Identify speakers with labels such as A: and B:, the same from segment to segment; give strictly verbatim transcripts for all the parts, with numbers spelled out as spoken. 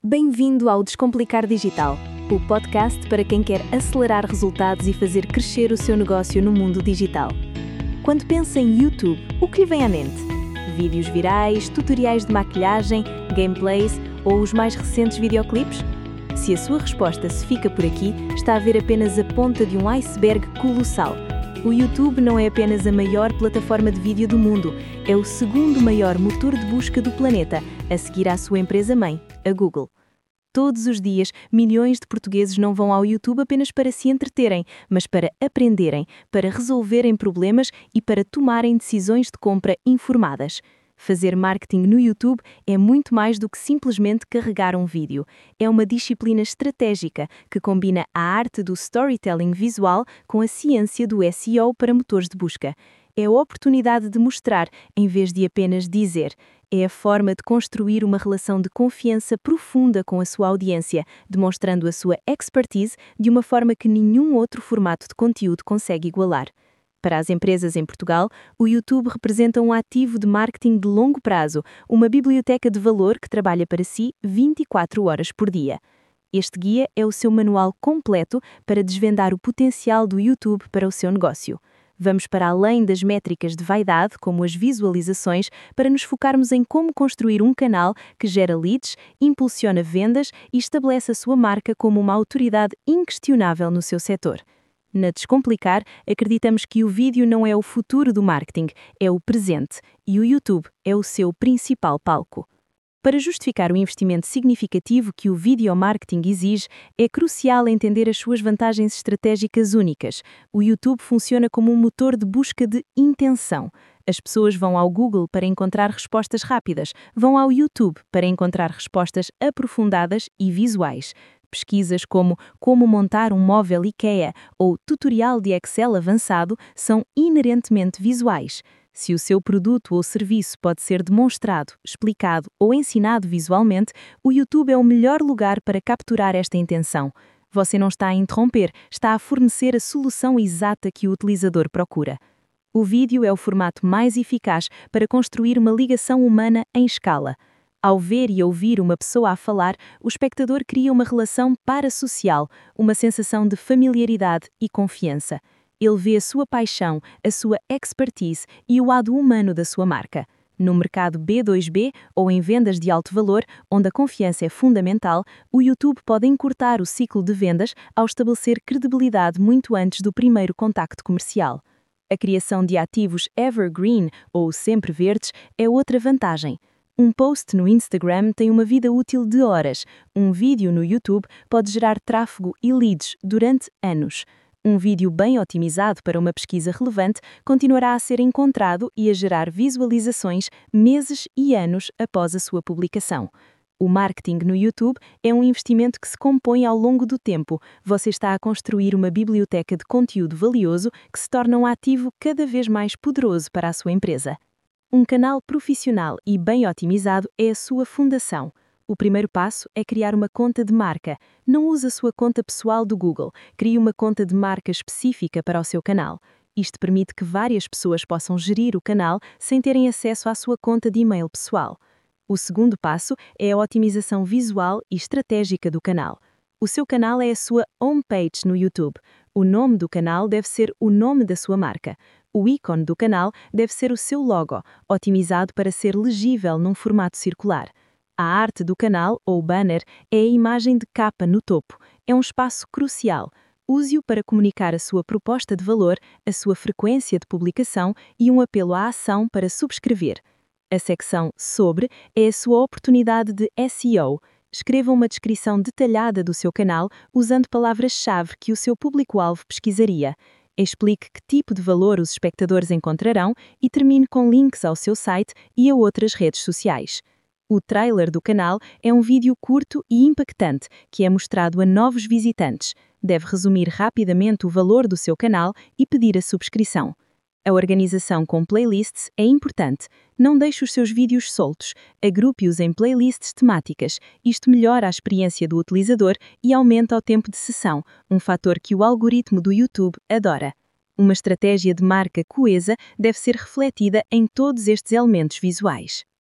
A: Bem-vindo ao Descomplicar Digital, o podcast para quem quer acelerar resultados e fazer crescer o seu negócio no mundo digital. Quando pensa em YouTube, o que lhe vem à mente? Vídeos virais, tutoriais de maquilhagem, gameplays ou os mais recentes videoclipes? Se a sua resposta se fica por aqui, está a ver apenas a ponta de um iceberg colossal. O YouTube não é apenas a maior plataforma de vídeo do mundo, é o segundo maior motor de busca do planeta, a seguir à sua empresa-mãe, a Google. Todos os dias, milhões de portugueses não vão ao YouTube apenas para se entreterem, mas para aprenderem, para resolverem problemas e para tomarem decisões de compra informadas. Fazer marketing no YouTube é muito mais do que simplesmente carregar um vídeo. É uma disciplina estratégica que combina a arte do storytelling visual com a ciência do S E O para motores de busca. É a oportunidade de mostrar, em vez de apenas dizer. É a forma de construir uma relação de confiança profunda com a sua audiência, demonstrando a sua expertise de uma forma que nenhum outro formato de conteúdo consegue igualar. Para as empresas em Portugal, o YouTube representa um ativo de marketing de longo prazo, uma biblioteca de valor que trabalha para si vinte e quatro horas por dia. Este guia é o seu manual completo para desvendar o potencial do YouTube para o seu negócio. Vamos para além das métricas de vaidade, como as visualizações, para nos focarmos em como construir um canal que gera leads, impulsiona vendas e estabelece a sua marca como uma autoridade inquestionável no seu setor. Na Descomplicar, acreditamos que o vídeo não é o futuro do marketing, é o presente, e o YouTube é o seu principal palco. Para justificar o investimento significativo que o videomarketing exige, é crucial entender as suas vantagens estratégicas únicas. O YouTube funciona como um motor de busca de intenção. As pessoas vão ao Google para encontrar respostas rápidas, vão ao YouTube para encontrar respostas aprofundadas e visuais. Pesquisas como como montar um móvel IKEA ou tutorial de Excel avançado são inerentemente visuais. Se o seu produto ou serviço pode ser demonstrado, explicado ou ensinado visualmente, o YouTube é o melhor lugar para capturar esta intenção. Você não está a interromper, está a fornecer a solução exata que o utilizador procura. O vídeo é o formato mais eficaz para construir uma ligação humana em escala. Ao ver e ouvir uma pessoa a falar, o espectador cria uma relação parasocial, uma sensação de familiaridade e confiança. Ele vê a sua paixão, a sua expertise e o lado humano da sua marca. No mercado B dois B ou em vendas de alto valor, onde a confiança é fundamental, o YouTube pode encurtar o ciclo de vendas ao estabelecer credibilidade muito antes do primeiro contacto comercial. A criação de ativos evergreen ou sempre verdes é outra vantagem. Um post no Instagram tem uma vida útil de horas. Um vídeo no YouTube pode gerar tráfego e leads durante anos. Um vídeo bem otimizado para uma pesquisa relevante continuará a ser encontrado e a gerar visualizações meses e anos após a sua publicação. O marketing no YouTube é um investimento que se compõe ao longo do tempo. Você está a construir uma biblioteca de conteúdo valioso que se torna um ativo cada vez mais poderoso para a sua empresa. Um canal profissional e bem otimizado é a sua fundação. O primeiro passo é criar uma conta de marca. Não use a sua conta pessoal do Google, crie uma conta de marca específica para o seu canal. Isto permite que várias pessoas possam gerir o canal sem terem acesso à sua conta de e-mail pessoal. O segundo passo é a otimização visual e estratégica do canal. O seu canal é a sua homepage no YouTube. O nome do canal deve ser o nome da sua marca. O ícone do canal deve ser o seu logo, otimizado para ser legível num formato circular. A arte do canal, ou banner, é a imagem de capa no topo. É um espaço crucial. Use-o para comunicar a sua proposta de valor, a sua frequência de publicação e um apelo à ação para subscrever. A secção Sobre é a sua oportunidade de S E O. Escreva uma descrição detalhada do seu canal usando palavras-chave que o seu público-alvo pesquisaria. Explique que tipo de valor os espectadores encontrarão e termine com links ao seu site e a outras redes sociais. O trailer do canal é um vídeo curto e impactante que é mostrado a novos visitantes. Deve resumir rapidamente o valor do seu canal e pedir a subscrição. A organização com playlists é importante. Não deixe os seus vídeos soltos. Agrupe-os em playlists temáticas. Isto melhora a experiência do utilizador e aumenta o tempo de sessão, um fator que o algoritmo do YouTube adora. Uma estratégia de marca coesa deve ser refletida em todos estes elementos visuais.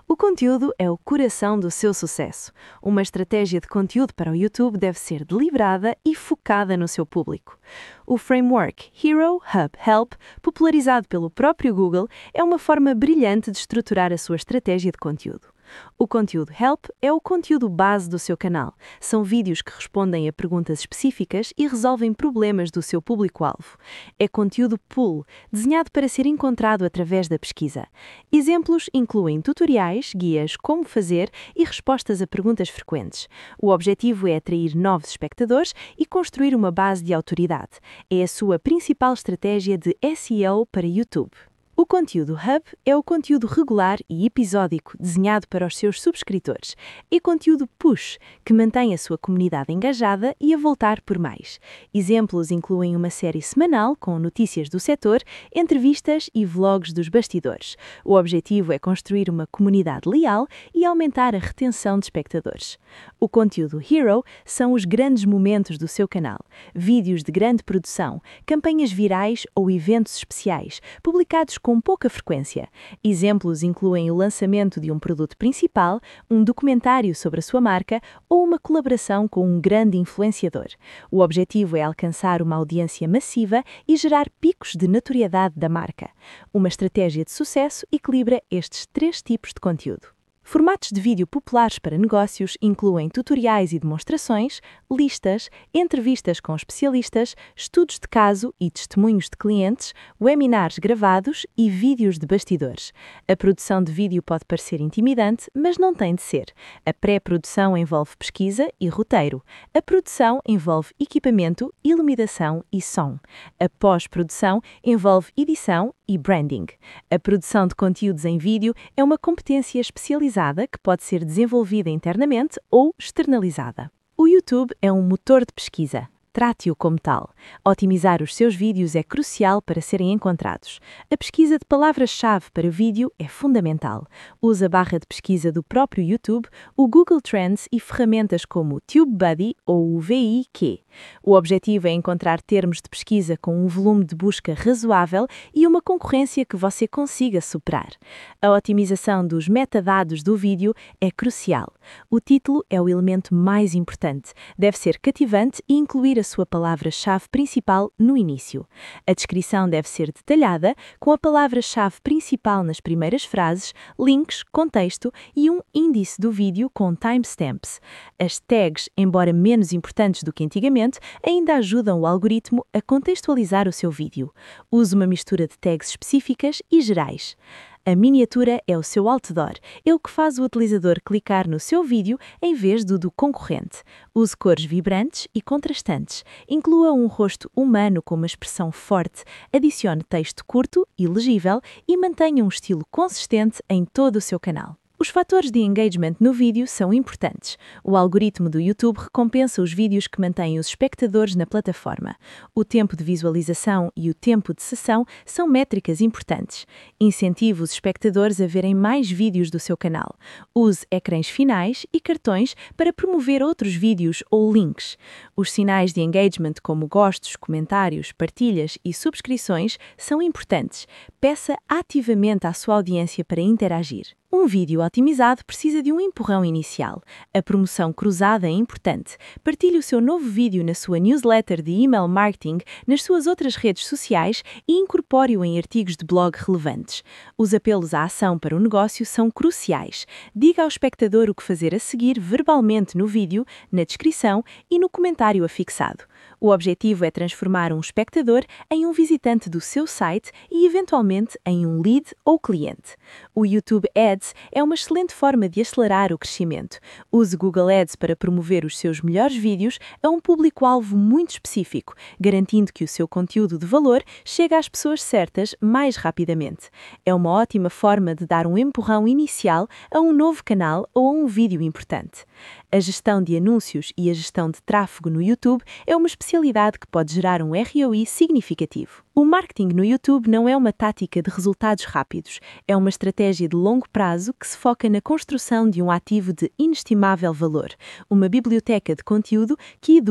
A: O conteúdo é o coração do seu sucesso. Uma estratégia de conteúdo para o YouTube deve ser deliberada e focada no seu público. O framework Hero, Hub, Help, popularizado pelo próprio Google, é uma forma brilhante de estruturar a sua estratégia de conteúdo. O conteúdo Help é o conteúdo base do seu canal. São vídeos que respondem a perguntas específicas e resolvem problemas do seu público-alvo. É conteúdo Pull, desenhado para ser encontrado através da pesquisa. Exemplos incluem tutoriais, guias, como fazer e respostas a perguntas frequentes. O objetivo é atrair novos espectadores e construir uma base de autoridade. É a sua principal estratégia de S E O para YouTube. O conteúdo Hub é o conteúdo regular e episódico desenhado para os seus subscritores. E conteúdo Push, que mantém a sua comunidade engajada e a voltar por mais. Exemplos incluem uma série semanal com notícias do setor, entrevistas e vlogs dos bastidores. O objetivo é construir uma comunidade leal e aumentar a retenção de espectadores. O conteúdo Hero são os grandes momentos do seu canal. Vídeos de grande produção, campanhas virais ou eventos especiais, publicados com pouca frequência. Exemplos incluem o lançamento de um produto principal, um documentário sobre a sua marca ou uma colaboração com um grande influenciador. O objetivo é alcançar uma audiência massiva e gerar picos de notoriedade da marca. Uma estratégia de sucesso equilibra estes três tipos de conteúdo. Formatos de vídeo populares para negócios incluem tutoriais e demonstrações, listas, entrevistas com especialistas, estudos de caso e testemunhos de clientes, webinars gravados e vídeos de bastidores. A produção de vídeo pode parecer intimidante, mas não tem de ser. A pré-produção envolve pesquisa e roteiro. A produção envolve equipamento, iluminação e som. A pós-produção envolve edição e branding. A produção de conteúdos em vídeo é uma competência especializada que pode ser desenvolvida internamente ou externalizada. O YouTube é um motor de pesquisa. Trate-o como tal. Otimizar os seus vídeos é crucial para serem encontrados. A pesquisa de palavras-chave para vídeo é fundamental. Use a barra de pesquisa do próprio YouTube, o Google Trends e ferramentas como o TubeBuddy ou o V I Q. O objetivo é encontrar termos de pesquisa com um volume de busca razoável e uma concorrência que você consiga superar. A otimização dos metadados do vídeo é crucial. O título é o elemento mais importante. Deve ser cativante e incluir a sua palavra-chave principal no início. A descrição deve ser detalhada, com a palavra-chave principal nas primeiras frases, links, contexto e um índice do vídeo com timestamps. As tags, embora menos importantes do que antigamente, ainda ajudam o algoritmo a contextualizar o seu vídeo. Use uma mistura de tags específicas e gerais. A miniatura é o seu outdoor, é o que faz o utilizador clicar no seu vídeo em vez do do concorrente. Use cores vibrantes e contrastantes. Inclua um rosto humano com uma expressão forte, adicione texto curto e legível e mantenha um estilo consistente em todo o seu canal. Os fatores de engagement no vídeo são importantes. O algoritmo do YouTube recompensa os vídeos que mantêm os espectadores na plataforma. O tempo de visualização e o tempo de sessão são métricas importantes. Incentive os espectadores a verem mais vídeos do seu canal. Use ecrãs finais e cartões para promover outros vídeos ou links. Os sinais de engagement como gostos, comentários, partilhas e subscrições são importantes. Peça ativamente à sua audiência para interagir. Um vídeo otimizado precisa de um empurrão inicial. A promoção cruzada é importante. Partilhe o seu novo vídeo na sua newsletter de email marketing, nas suas outras redes sociais e incorpore-o em artigos de blog relevantes. Os apelos à ação para o negócio são cruciais. Diga ao espectador o que fazer a seguir verbalmente no vídeo, na descrição e no comentário afixado. O objetivo é transformar um espectador em um visitante do seu site e, eventualmente, em um lead ou cliente. O YouTube Ads é uma excelente forma de acelerar o crescimento. Use Google Ads para promover os seus melhores vídeos a um público-alvo muito específico, garantindo que o seu conteúdo de valor chegue às pessoas certas mais rapidamente. É uma ótima forma de dar um empurrão inicial a um novo canal ou a um vídeo importante. A gestão de anúncios e a gestão de tráfego no YouTube é uma especialidade que pode gerar um R O I significativo. O marketing no YouTube não é uma tática de resultados rápidos, é uma estratégia de longo prazo que se foca na construção de um ativo de inestimável valor, uma biblioteca de conteúdo que educa,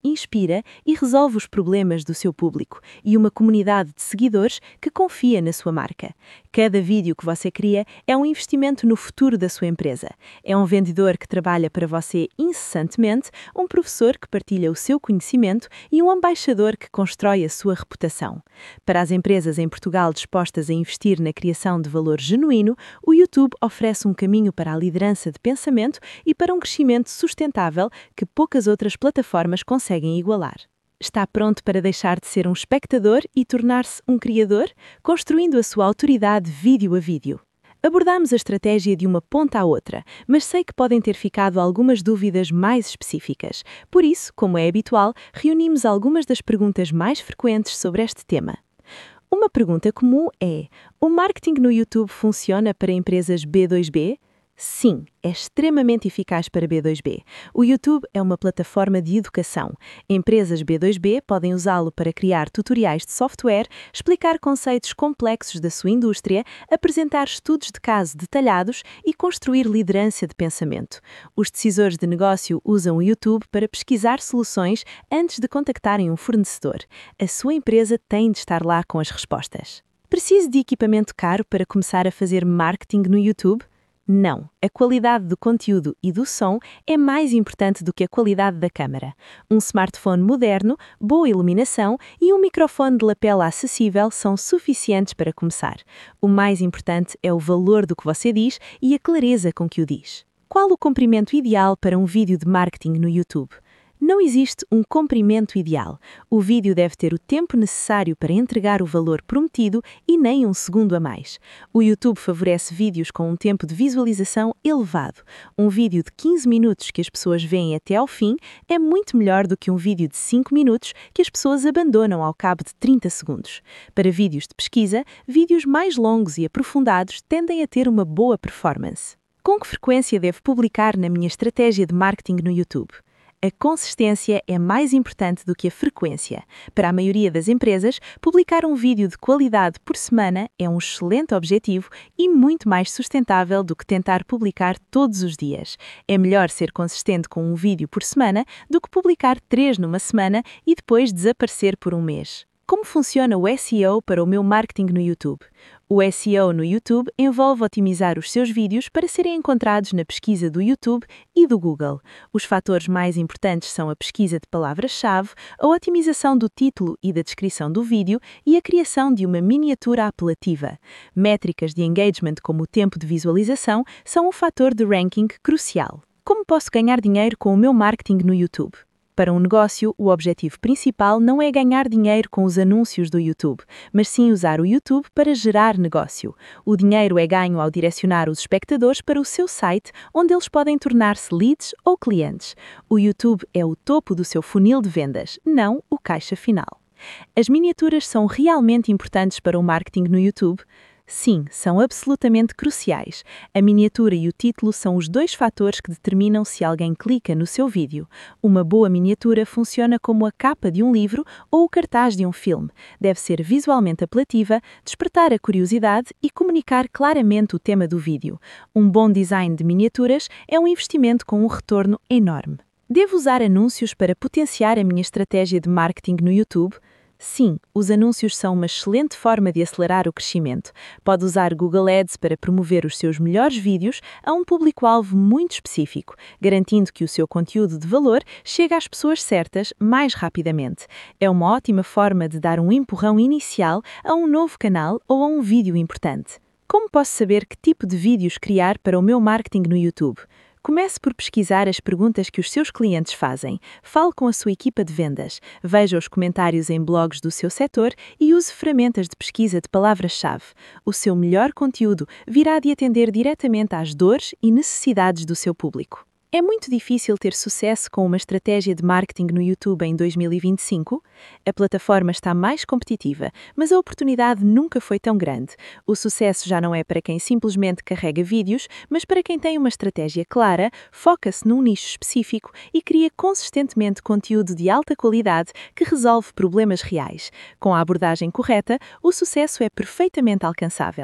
A: inspira e resolve os problemas do seu público e uma comunidade de seguidores que confia na sua marca. Cada vídeo que você cria é um investimento no futuro da sua empresa. É um vendedor que trabalha para você incessantemente, um professor que partilha o seu conhecimento e um embaixador que constrói a sua reputação. Para as empresas em Portugal dispostas a investir na criação de valor genuíno, o YouTube oferece um caminho para a liderança de pensamento e para um crescimento sustentável que poucas outras plataformas conseguem igualar. Está pronto para deixar de ser um espectador e tornar-se um criador, construindo a sua autoridade vídeo a vídeo? Abordamos a estratégia de uma ponta à outra, mas sei que podem ter ficado algumas dúvidas mais específicas. Por isso, como é habitual, reunimos algumas das perguntas mais frequentes sobre este tema. Uma pergunta comum é: o marketing no YouTube funciona para empresas B dois B? Sim, é extremamente eficaz para B dois B. O YouTube é uma plataforma de educação. Empresas B dois B podem usá-lo para criar tutoriais de software, explicar conceitos complexos da sua indústria, apresentar estudos de caso detalhados e construir liderança de pensamento. Os decisores de negócio usam o YouTube para pesquisar soluções antes de contactarem um fornecedor. A sua empresa tem de estar lá com as respostas. Precisa de equipamento caro para começar a fazer marketing no YouTube? Não, a qualidade do conteúdo e do som é mais importante do que a qualidade da câmara. Um smartphone moderno, boa iluminação e um microfone de lapela acessível são suficientes para começar. O mais importante é o valor do que você diz e a clareza com que o diz. Qual o comprimento ideal para um vídeo de marketing no YouTube? Não existe um comprimento ideal. O vídeo deve ter o tempo necessário para entregar o valor prometido e nem um segundo a mais. O YouTube favorece vídeos com um tempo de visualização elevado. Um vídeo de quinze minutos que as pessoas veem até ao fim é muito melhor do que um vídeo de cinco minutos que as pessoas abandonam ao cabo de trinta segundos. Para vídeos de pesquisa, vídeos mais longos e aprofundados tendem a ter uma boa performance. Com que frequência devo publicar na minha estratégia de marketing no YouTube? A consistência é mais importante do que a frequência. Para a maioria das empresas, publicar um vídeo de qualidade por semana é um excelente objetivo e muito mais sustentável do que tentar publicar todos os dias. É melhor ser consistente com um vídeo por semana do que publicar três numa semana e depois desaparecer por um mês. Como funciona o S E O para o meu marketing no YouTube? O S E O no YouTube envolve otimizar os seus vídeos para serem encontrados na pesquisa do YouTube e do Google. Os fatores mais importantes são a pesquisa de palavras-chave, a otimização do título e da descrição do vídeo e a criação de uma miniatura apelativa. Métricas de engagement como o tempo de visualização são um fator de ranking crucial. Como posso ganhar dinheiro com o meu marketing no YouTube? Para um negócio, o objetivo principal não é ganhar dinheiro com os anúncios do YouTube, mas sim usar o YouTube para gerar negócio. O dinheiro é ganho ao direcionar os espectadores para o seu site, onde eles podem tornar-se leads ou clientes. O YouTube é o topo do seu funil de vendas, não o caixa final. As miniaturas são realmente importantes para o marketing no YouTube? Sim, são absolutamente cruciais. A miniatura e o título são os dois fatores que determinam se alguém clica no seu vídeo. Uma boa miniatura funciona como a capa de um livro ou o cartaz de um filme. Deve ser visualmente apelativa, despertar a curiosidade e comunicar claramente o tema do vídeo. Um bom design de miniaturas é um investimento com um retorno enorme. Devo usar anúncios para potenciar a minha estratégia de marketing no YouTube? Sim, os anúncios são uma excelente forma de acelerar o crescimento. Pode usar Google Ads para promover os seus melhores vídeos a um público-alvo muito específico, garantindo que o seu conteúdo de valor chegue às pessoas certas mais rapidamente. É uma ótima forma de dar um empurrão inicial a um novo canal ou a um vídeo importante. Como posso saber que tipo de vídeos criar para o meu marketing no YouTube? Comece por pesquisar as perguntas que os seus clientes fazem. Fale com a sua equipa de vendas. Veja os comentários em blogs do seu setor e use ferramentas de pesquisa de palavras-chave. O seu melhor conteúdo virá de atender diretamente às dores e necessidades do seu público. É muito difícil ter sucesso com uma estratégia de marketing no YouTube em dois mil e vinte e cinco? A plataforma está mais competitiva, mas a oportunidade nunca foi tão grande. O sucesso já não é para quem simplesmente carrega vídeos, mas para quem tem uma estratégia clara, foca-se num nicho específico e cria consistentemente conteúdo de alta qualidade que resolve problemas reais. Com a abordagem correta, o sucesso é perfeitamente alcançável.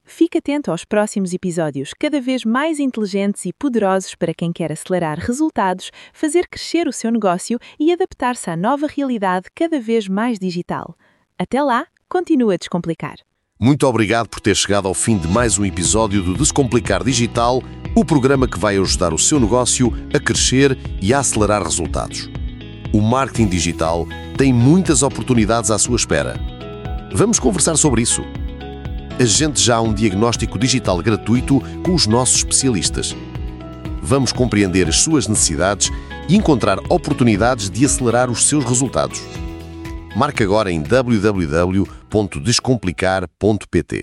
A: Fique atento aos próximos episódios, cada vez mais inteligentes e poderosos para quem quer acelerar resultados, fazer crescer o seu negócio e adaptar-se à nova realidade cada vez mais digital. Até lá, continua a descomplicar.
B: Muito obrigado por ter chegado ao fim de mais um episódio do Descomplicar Digital, o programa que vai ajudar o seu negócio a crescer e a acelerar resultados. O marketing digital tem muitas oportunidades à sua espera. Vamos conversar sobre isso. Agende já um diagnóstico digital gratuito com os nossos especialistas. Vamos compreender as suas necessidades e encontrar oportunidades de acelerar os seus resultados. Marque agora em w w w ponto descomplicar ponto p t.